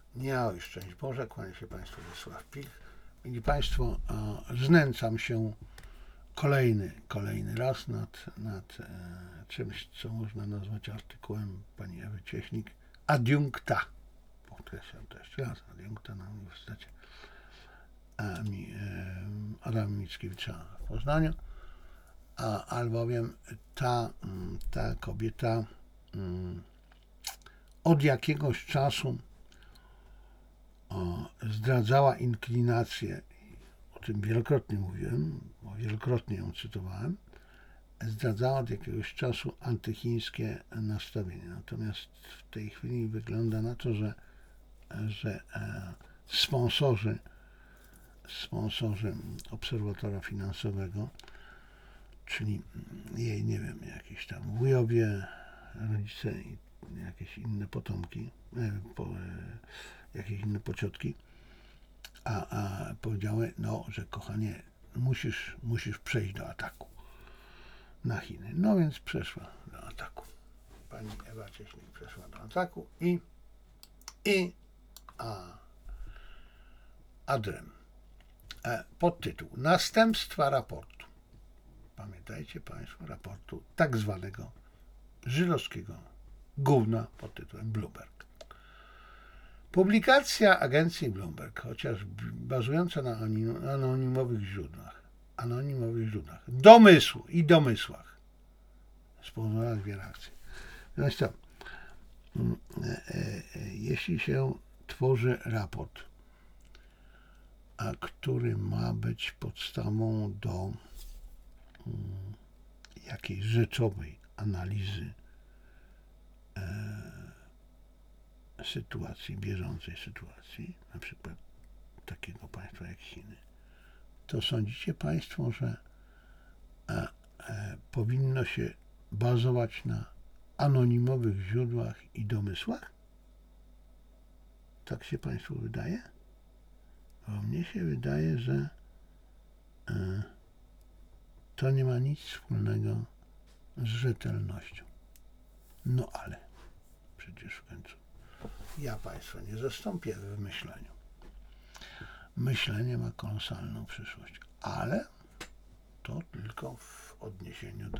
Miałeś szczęść Boże, kłania się Państwu Wiesław Pilch. Mili Państwo, znęcam się kolejny raz nad czymś, co można nazwać artykułem pani Ewy Cieśnik, adiunkta, podkreślam to jeszcze raz, adiunkta na Uniwersytecie Adama Mickiewicza w Poznaniu, albowiem ta kobieta od jakiegoś czasu zdradzała inklinację, o tym wielokrotnie mówiłem, bo wielokrotnie ją cytowałem, zdradzała od jakiegoś czasu antychińskie nastawienie. Natomiast w tej chwili wygląda na to, że sponsorzy obserwatora finansowego, czyli jej, nie wiem, jakieś tam wujowie, rodzice i jakieś inne potomki, jakieś inne pociotki, a powiedziały, że kochanie, musisz przejść do ataku na Chiny. No więc przeszła do ataku. Pani Ewa Cieśnik przeszła do ataku adrem. Podtytuł: Następstwa raportu. Pamiętajcie Państwo, raportu tak zwanego żydowskiego gówna pod tytułem Bloomberg. Publikacja agencji Bloomberg, chociaż bazująca na anonimowych źródłach, domysłach, spowodowała dwie reakcje. Zresztą, jeśli się tworzy raport, który ma być podstawą do jakiejś rzeczowej analizy bieżącej sytuacji, na przykład takiego państwa jak Chiny, to sądzicie Państwo, że powinno się bazować na anonimowych źródłach i domysłach? Tak się Państwu wydaje? Bo mnie się wydaje, że to nie ma nic wspólnego z rzetelnością. No ale przecież w końcu ja Państwa nie zastąpię w myśleniu. Myślenie ma kolosalną przyszłość, ale to tylko w odniesieniu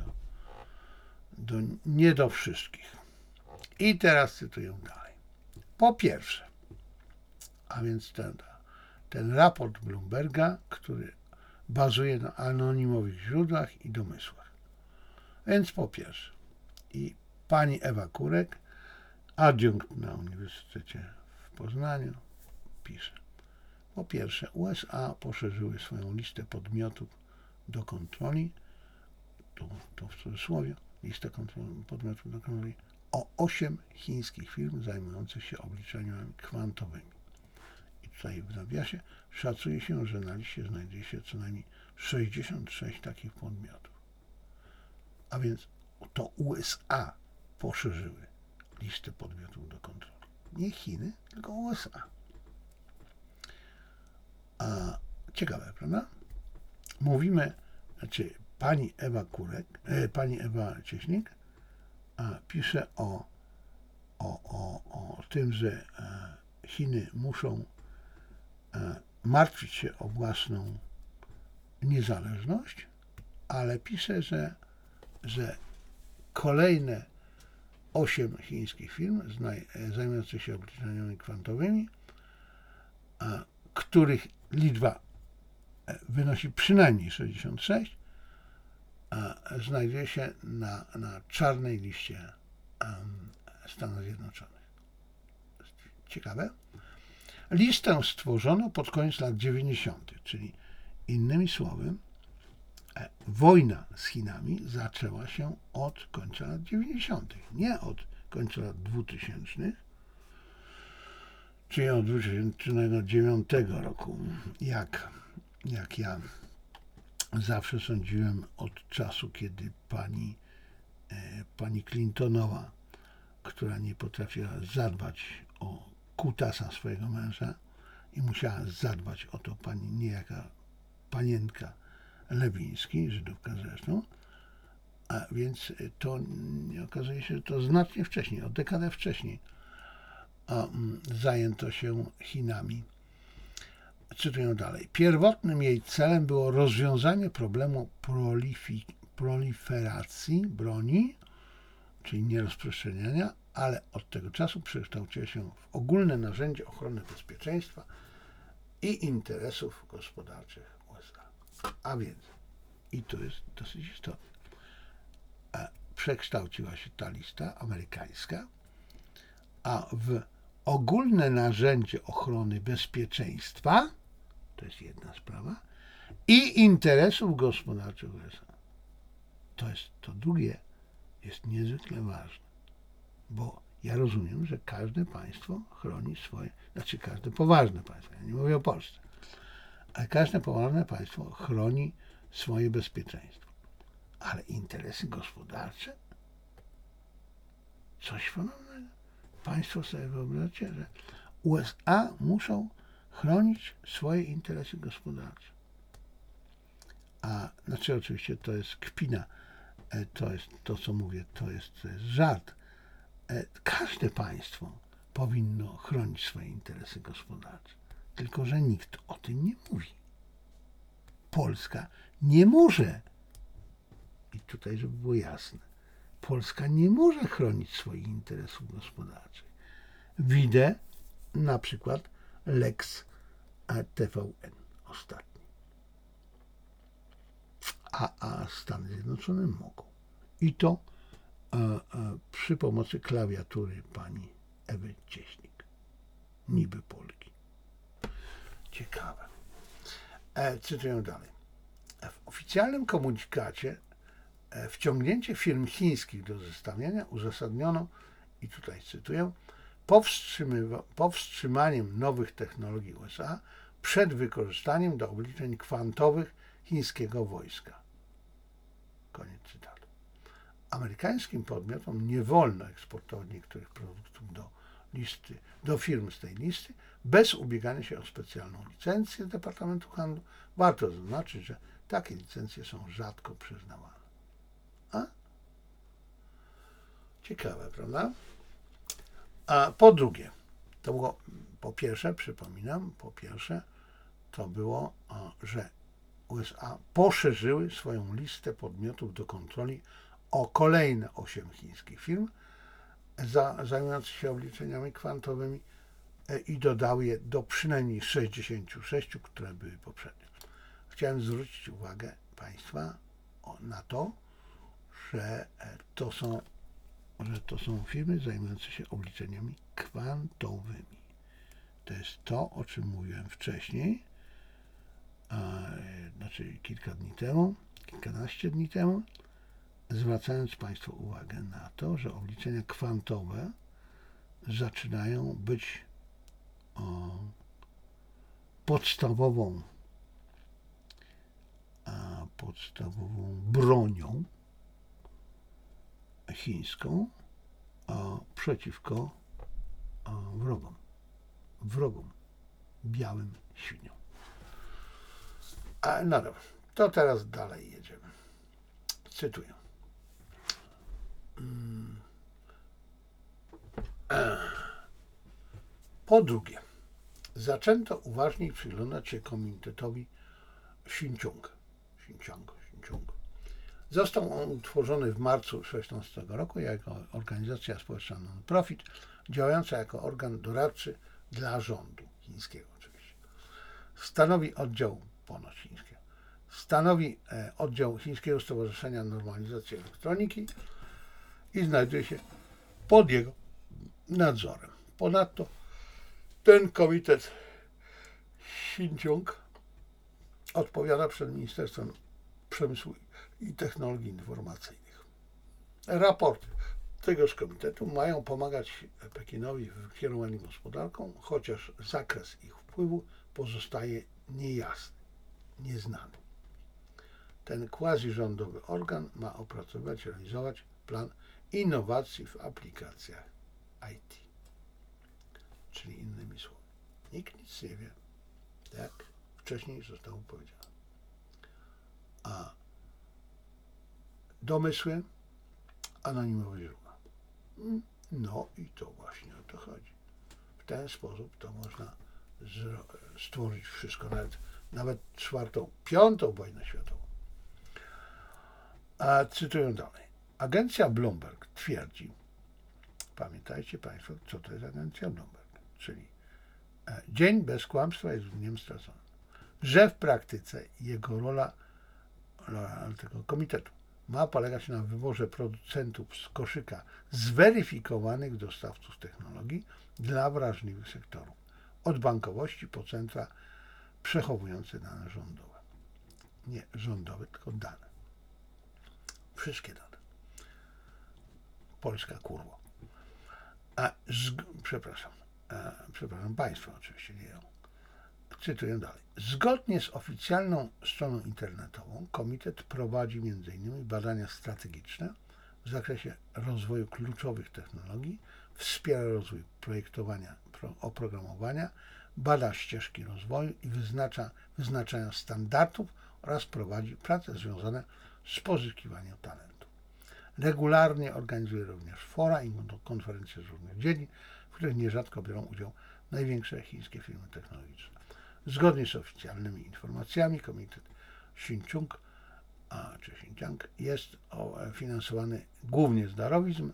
nie do wszystkich. I teraz cytuję dalej. Po pierwsze, a więc ten raport Bloomberga, który bazuje na anonimowych źródłach i domysłach. Więc po pierwsze, i pani Ewa Kurek, adiunkt na Uniwersytecie w Poznaniu, pisze: po pierwsze, USA poszerzyły swoją listę podmiotów do kontroli, to w cudzysłowie, listę podmiotów do kontroli, o 8 chińskich firm zajmujących się obliczeniami kwantowymi. I tutaj w nawiasie szacuje się, że na liście znajduje się co najmniej 66 takich podmiotów. A więc to USA poszerzyły listę podmiotów do kontroli. Nie Chiny, tylko USA. Ciekawe, prawda? Mówimy, pani Ewa Cieśnik pisze o tym, że Chiny muszą martwić się o własną niezależność, ale pisze, że kolejne 8 chińskich firm zajmujących się obliczeniami kwantowymi, których liczba wynosi przynajmniej 66, znajduje się na czarnej liście Stanów Zjednoczonych. Ciekawe. Listę stworzono pod koniec lat 90., czyli innymi słowy, wojna z Chinami zaczęła się od końca lat 90., nie od końca lat 2000, czyli od 2009 roku, jak ja zawsze sądziłem, od czasu, kiedy pani Clintonowa, która nie potrafiła zadbać o kutasa swojego męża i musiała zadbać o to niejaka panienka Lewiński, Żydówka zresztą, a więc to okazuje się, że to znacznie wcześniej, o dekadę wcześniej zajęto się Chinami. Cytuję dalej. Pierwotnym jej celem było rozwiązanie problemu proliferacji broni, czyli nierozprzestrzeniania, ale od tego czasu przekształciła się w ogólne narzędzie ochrony bezpieczeństwa i interesów gospodarczych USA. A więc, i to jest dosyć istotne, przekształciła się ta lista amerykańska, a w ogólne narzędzie ochrony bezpieczeństwa, to jest jedna sprawa, i interesów gospodarczych USA. To drugie jest niezwykle ważne, bo ja rozumiem, że każde państwo chroni swoje, znaczy każde poważne państwo, ja nie mówię o Polsce, ale każde poważne państwo chroni swoje bezpieczeństwo. Ale interesy gospodarcze? Coś fenomenalnego. Państwo sobie wyobraźcie, że USA muszą chronić swoje interesy gospodarcze. A znaczy oczywiście to jest kpina, to jest to, co mówię, to jest żart. Każde państwo powinno chronić swoje interesy gospodarcze, tylko że nikt o tym nie mówi. Polska nie może, i tutaj żeby było jasne, Polska nie może chronić swoich interesów gospodarczych. Widzę na przykład Lex TVN ostatni. A Stany Zjednoczone mogą. I to przy pomocy klawiatury pani Ewy Cieśnik. Niby Polki. Ciekawe. Cytuję dalej. W oficjalnym komunikacie wciągnięcie firm chińskich do zestawienia uzasadniono, i tutaj cytuję, powstrzymaniem nowych technologii USA przed wykorzystaniem do obliczeń kwantowych chińskiego wojska. Koniec cytatu. Amerykańskim podmiotom nie wolno eksportować niektórych produktów do firm z tej listy bez ubiegania się o specjalną licencję z Departamentu Handlu. Warto zaznaczyć, że takie licencje są rzadko przyznawane. Ciekawe, prawda? A po drugie, to było, po pierwsze, przypominam, to było, że USA poszerzyły swoją listę podmiotów do kontroli o kolejne 8 chińskich firm zajmujących się obliczeniami kwantowymi i dodały je do przynajmniej 66, które były poprzednio. Chciałem zwrócić uwagę Państwa na to, że to są firmy zajmujące się obliczeniami kwantowymi. To jest to, o czym mówiłem wcześniej, znaczy kilkanaście dni temu, zwracając Państwu uwagę na to, że obliczenia kwantowe zaczynają być podstawową bronią chińską przeciwko wrogom, białym świniom. No dobra, to teraz dalej jedziemy. Cytuję. Po drugie, zaczęto uważniej przyglądać się komitetowi Xinjiang. Został on utworzony w marcu 2016 roku jako organizacja społeczna non-profit, działająca jako organ doradczy dla rządu chińskiego oczywiście. Stanowi oddział Chińskiego Stowarzyszenia Normalizacji Elektroniki i znajduje się pod jego nadzorem. Ponadto ten komitet Xinjiang odpowiada przed Ministerstwem Przemysłu i Technologii Informacyjnych. Raporty tegoż komitetu mają pomagać Pekinowi w kierowaniu gospodarką, chociaż zakres ich wpływu pozostaje niejasny, nieznany. Ten quasi-rządowy organ ma opracować i realizować plan innowacji w aplikacjach IT. Czyli innymi słowy, nikt nic nie wie, jak wcześniej zostało powiedziane. A domysły anonimowe źródła. No i to właśnie o to chodzi. w ten sposób to można stworzyć wszystko, nawet czwartą, piątą wojnę światową. A cytuję dalej. Agencja Bloomberg twierdzi, pamiętajcie Państwo, co to jest agencja Bloomberg, czyli dzień bez kłamstwa jest dniem straconym, że w praktyce jego rola tego komitetu ma polegać na wyborze producentów z koszyka zweryfikowanych dostawców technologii dla wrażliwych sektorów, od bankowości po centra przechowujące dane rządowe. Nie rządowe, tylko dane. Wszystkie dane. Polska kurwa. Przepraszam Państwa, oczywiście nie ją. Cytuję dalej. Zgodnie z oficjalną stroną internetową komitet prowadzi m.in. badania strategiczne w zakresie rozwoju kluczowych technologii, wspiera rozwój projektowania oprogramowania, bada ścieżki rozwoju i wyznaczania standardów oraz prowadzi prace związane z pozyskiwaniem talentu. Regularnie organizuje również fora i konferencje z różnych dziedzin, w których nierzadko biorą udział największe chińskie firmy technologiczne. Zgodnie z oficjalnymi informacjami komitet Xinjiang jest finansowany głównie z darowizn,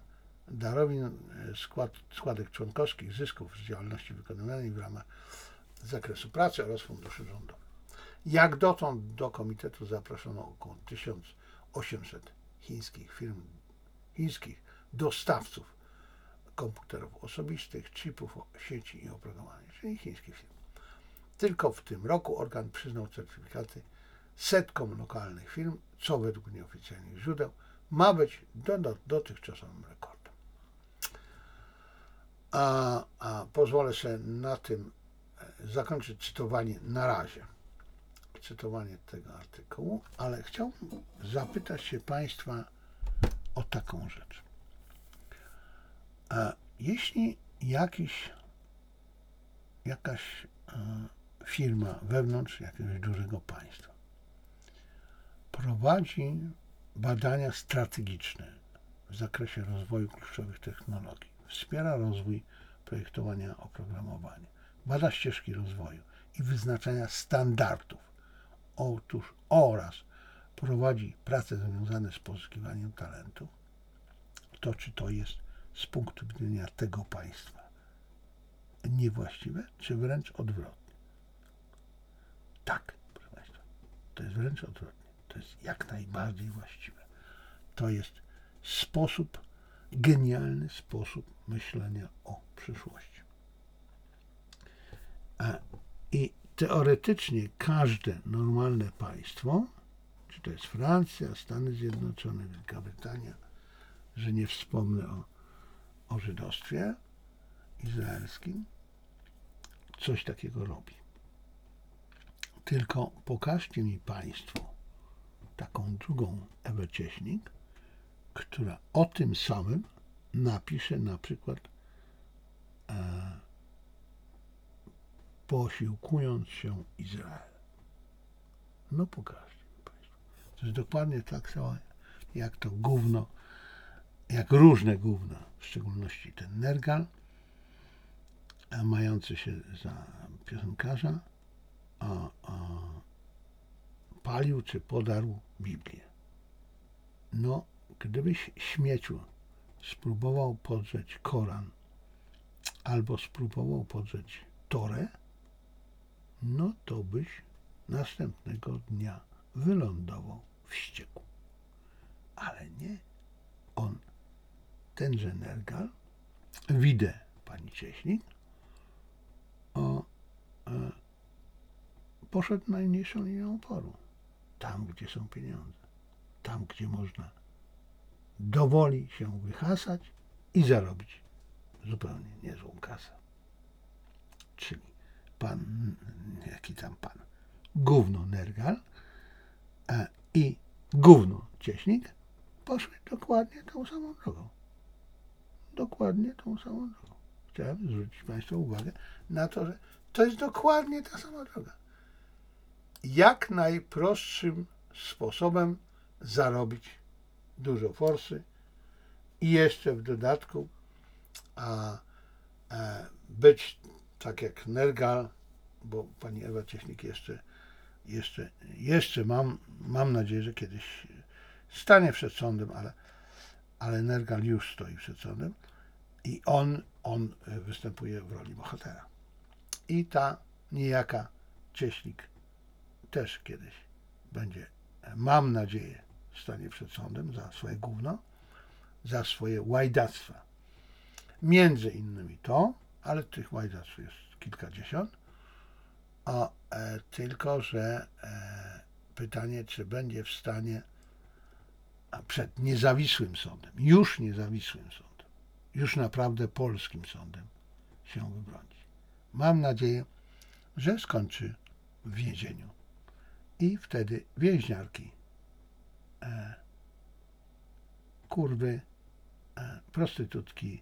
składek członkowskich, zysków z działalności wykonywanej w ramach zakresu pracy oraz funduszy rządowych. Jak dotąd do komitetu zaproszono około 1800 chińskich dostawców komputerów osobistych, chipów sieci i oprogramowania, czyli chińskich firm. Tylko w tym roku organ przyznał certyfikaty setkom lokalnych firm, co według nieoficjalnych źródeł ma być dotychczasowym rekordem. Pozwolę sobie na tym zakończyć cytowanie na razie. Cytowanie tego artykułu, ale chciałbym zapytać się Państwa o taką rzecz. Jeśli jakaś firma wewnątrz jakiegoś dużego państwa prowadzi badania strategiczne w zakresie rozwoju kluczowych technologii, wspiera rozwój projektowania oprogramowania, bada ścieżki rozwoju i wyznaczania standardów, oraz prowadzi prace związane z pozyskiwaniem talentów, to czy to jest z punktu widzenia tego państwa niewłaściwe, czy wręcz odwrotnie? Tak, proszę Państwa, to jest wręcz odwrotnie. To jest jak najbardziej właściwe. To jest genialny sposób myślenia o przyszłości. I teoretycznie każde normalne państwo, czy to jest Francja, Stany Zjednoczone, Wielka Brytania, że nie wspomnę o żydostwie izraelskim, coś takiego robi. Tylko pokażcie mi Państwo taką drugą Ewę Cieśnik, która o tym samym napisze na przykład posiłkując się Izrael. No pokażcie mi Państwo. To jest dokładnie tak samo jak to gówno, jak różne gówna, w szczególności ten Nergal, mający się za piosenkarza, palił czy podarł Biblię. No, gdybyś śmieciu spróbował podrzeć Koran albo spróbował podrzeć Torę, no to byś następnego dnia wylądował w ścieku. Ale nie. Tenże Nergal, widzę pani Cieśnik, poszedł najmniejszą linią oporu. Tam, gdzie są pieniądze. Tam, gdzie można dowoli się wyhasać i zarobić zupełnie niezłą kasę. Czyli gówno Nergal i gówno Cieśnik poszły dokładnie tą samą drogą. Dokładnie tą samą drogą. Chciałem zwrócić Państwa uwagę na to, że to jest dokładnie ta sama droga. Jak najprostszym sposobem zarobić dużo forsy i jeszcze w dodatku być tak jak Nergal, bo pani Ewa Cieślik jeszcze mam nadzieję, że kiedyś stanie przed sądem, ale Nergal już stoi przed sądem i on występuje w roli bohatera. I ta niejaka Cieślik też kiedyś będzie, mam nadzieję, stanie przed sądem za swoje gówno, za swoje łajdactwa. Między innymi to, ale tych łajdactw jest kilkadziesiąt, tylko że pytanie, czy będzie w stanie przed niezawisłym sądem, już niezawisłym sądem, już naprawdę polskim sądem się wybronić. Mam nadzieję, że skończy w więzieniu i wtedy więźniarki, kurwy, prostytutki,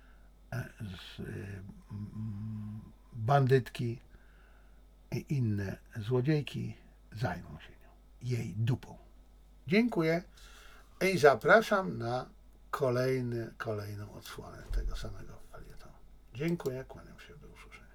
bandytki i inne złodziejki zajmą się nią, jej dupą. Dziękuję i zapraszam na kolejną odsłonę tego samego felietonu. Dziękuję, kłaniam się, do usłyszenia.